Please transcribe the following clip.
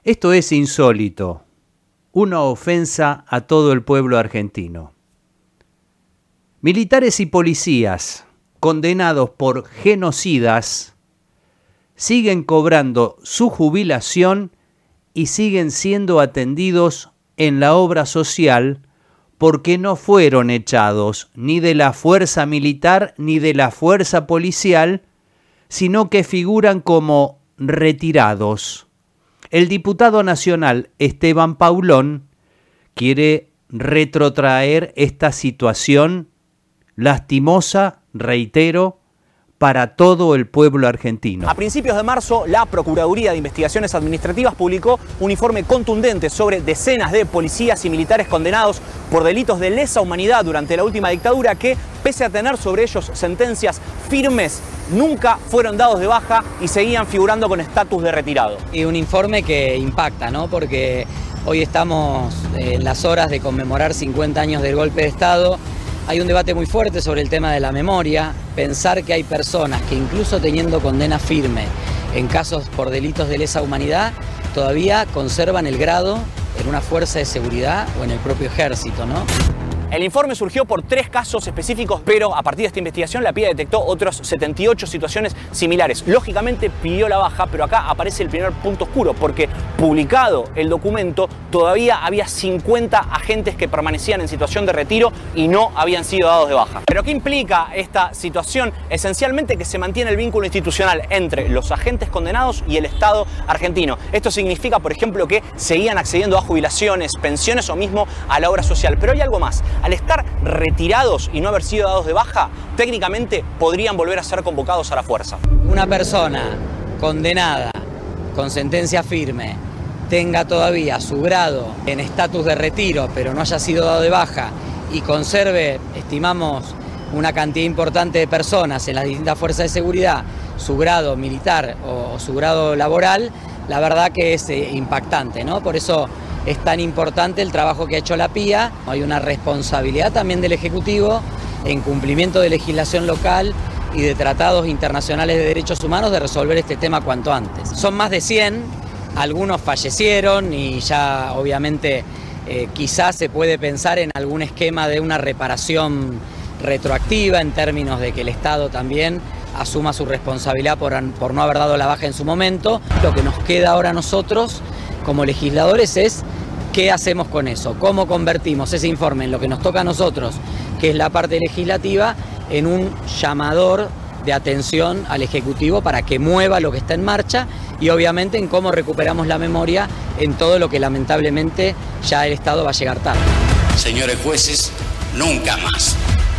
Esto es insólito, una ofensa a todo el pueblo argentino. Militares y policías condenados por genocidas siguen cobrando su jubilación y siguen siendo atendidos en la obra social porque no fueron echados ni de la fuerza militar ni de la fuerza policial, sino que figuran como retirados. El diputado nacional Esteban Paulón quiere retrotraer esta situación lastimosa, reitero, para todo el pueblo argentino. A principios de marzo, la Procuraduría de Investigaciones Administrativas publicó un informe contundente sobre decenas de policías y militares condenados por delitos de lesa humanidad durante la última dictadura que, pese a tener sobre ellos sentencias firmes, nunca fueron dados de baja y seguían figurando con estatus de retirado. Y un informe que impacta, ¿no? Porque hoy estamos en las horas de conmemorar 50 años del golpe de Estado. Hay un debate muy fuerte sobre el tema de la memoria. Pensar que hay personas que incluso teniendo condena firme en casos por delitos de lesa humanidad, todavía conservan el grado en una fuerza de seguridad o en el propio ejército, ¿no? El informe surgió por 3 casos específicos, pero a partir de esta investigación la PIA detectó otros 78 situaciones similares. Lógicamente pidió la baja, pero acá aparece el primer punto oscuro, porque publicado el documento todavía había 50 agentes que permanecían en situación de retiro y no habían sido dados de baja. ¿Pero qué implica esta situación? Esencialmente que se mantiene el vínculo institucional entre los agentes condenados y el Estado argentino. Esto significa, por ejemplo, que seguían accediendo a jubilaciones, pensiones o mismo a la obra social. Pero hay algo más. Al estar retirados y no haber sido dados de baja, técnicamente podrían volver a ser convocados a la fuerza. Una persona condenada con sentencia firme tenga todavía su grado en estatus de retiro, pero no haya sido dado de baja y conserve, estimamos, una cantidad importante de personas en las distintas fuerzas de seguridad, su grado militar o su grado laboral, la verdad que es impactante, ¿no? Por eso es tan importante el trabajo que ha hecho la PIA. Hay una responsabilidad también del Ejecutivo en cumplimiento de legislación local y de tratados internacionales de derechos humanos de resolver este tema cuanto antes. Son más de 100, algunos fallecieron y ya obviamente quizás se puede pensar en algún esquema de una reparación retroactiva en términos de que el Estado también asuma su responsabilidad por no haber dado la baja en su momento. Lo que nos queda ahora a nosotros como legisladores es qué hacemos con eso, cómo convertimos ese informe en lo que nos toca a nosotros, que es la parte legislativa, en un llamador de atención al Ejecutivo para que mueva lo que está en marcha y obviamente en cómo recuperamos la memoria en todo lo que lamentablemente ya el Estado va a llegar tarde. Señores jueces, nunca más.